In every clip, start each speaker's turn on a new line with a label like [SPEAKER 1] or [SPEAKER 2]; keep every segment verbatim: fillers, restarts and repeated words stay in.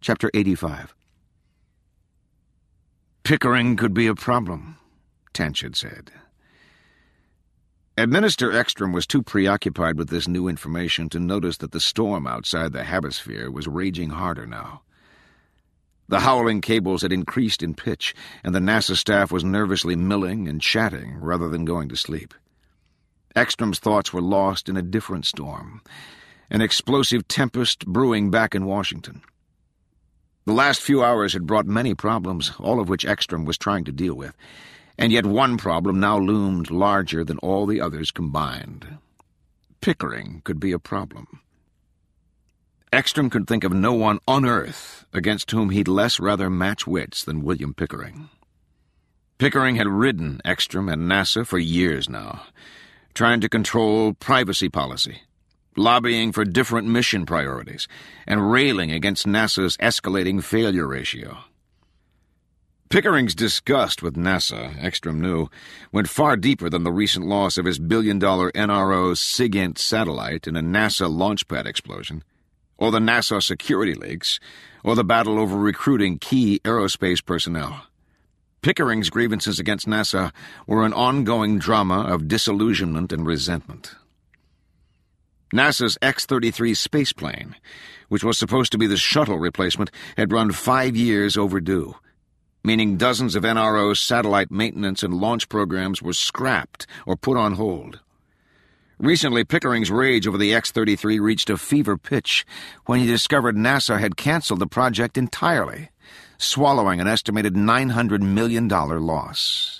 [SPEAKER 1] Chapter eighty-five. Pickering could be a problem, Tench had said. Administrator Ekstrom was too preoccupied with this new information to notice that the storm outside the Habisphere was raging harder now. The howling cables had increased in pitch, and the NASA staff was nervously milling and chatting rather than going to sleep. Ekstrom's thoughts were lost in a different storm, an explosive tempest brewing back in Washington. The last few hours had brought many problems, all of which Ekstrom was trying to deal with, and yet one problem now loomed larger than all the others combined. Pickering could be a problem. Ekstrom could think of no one on Earth against whom he'd less rather match wits than William Pickering. Pickering had ridden Ekstrom and NASA for years now, trying to control privacy policy, lobbying for different mission priorities, and railing against NASA's escalating failure ratio. Pickering's disgust with NASA, Ekstrom knew, went far deeper than the recent loss of his billion-dollar N R O SIGINT satellite in a NASA launchpad explosion, or the NASA security leaks, or the battle over recruiting key aerospace personnel. Pickering's grievances against NASA were an ongoing drama of disillusionment and resentment. NASA's X thirty-three spaceplane, which was supposed to be the shuttle replacement, had run five years overdue, meaning dozens of N R O satellite maintenance and launch programs were scrapped or put on hold. Recently, Pickering's rage over the X thirty-three reached a fever pitch when he discovered NASA had canceled the project entirely, swallowing an estimated nine hundred million dollars loss.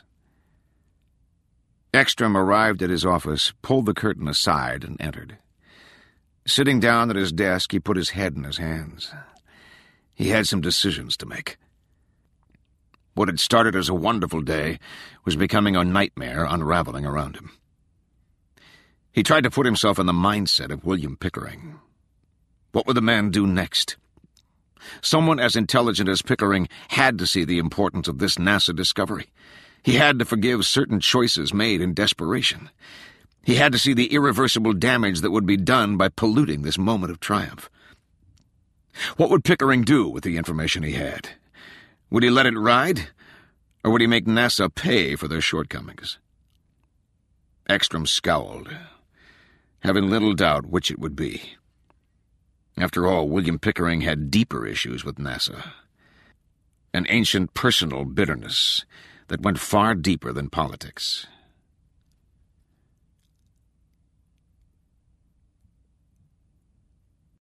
[SPEAKER 1] Ekstrom arrived at his office, pulled the curtain aside, and entered. Sitting down at his desk, he put his head in his hands. He had some decisions to make. What had started as a wonderful day was becoming a nightmare unraveling around him. He tried to put himself in the mindset of William Pickering. What would the man do next? Someone as intelligent as Pickering had to see the importance of this NASA discovery. He had to forgive certain choices made in desperation. He had to see the irreversible damage that would be done by polluting this moment of triumph. What would Pickering do with the information he had? Would he let it ride, or would he make NASA pay for their shortcomings? Ekstrom scowled, having little doubt which it would be. After all, William Pickering had deeper issues with NASA, an ancient personal bitterness that went far deeper than politics.